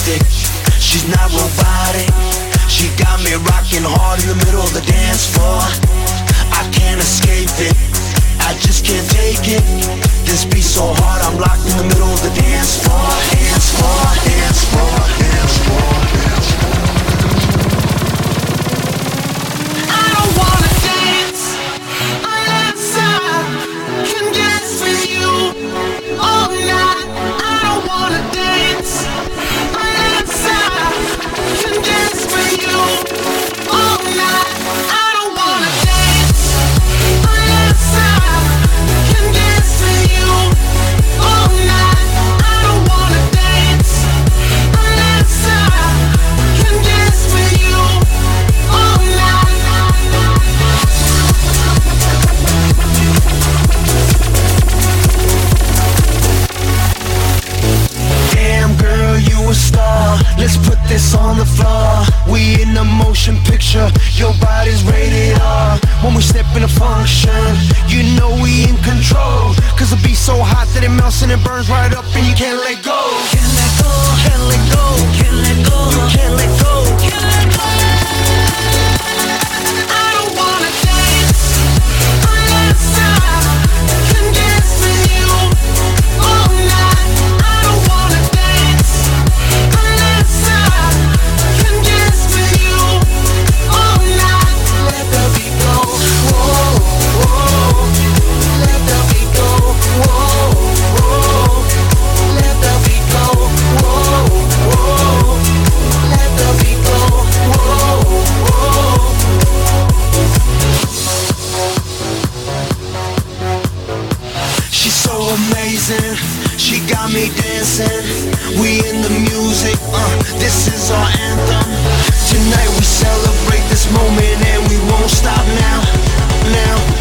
realistic. She's not robotic. She got me rocking hard in the middle of the dance floor. I can't escape it, I just can't take it. This beat so hard, I'm locked in the middle of the dance floor. Dance floor, dance floor, dance floor, dance floor. I don't wanna dance unless I can dance with you all night. I don't wanna dance unless I can dance with you all night. I don't wanna dance unless I can dance with you all night. I don't wanna dance unless I can dance with you all night. Damn girl, you a star. Let's put this on the floor. We in a motion picture, your body's rated R. When we step in a function, you know we in control. Cause the beat's so hot that it melts and it burns right up and you can't let go. Can't let go, can't let go, can't let go, you can't let go, can't let go. I don't wanna dance unless I can dance with you all night. I don't wanna dance unless I can dance with you all night. Let the beat go, whoa, whoa. Let the beat go, whoa, whoa. Let the beat go, whoa, whoa. Let the beat go, whoa, whoa. She's so amazing, she got me dancing. We in the music, this is our anthem. Tonight we celebrate this moment and we won't stop now, now.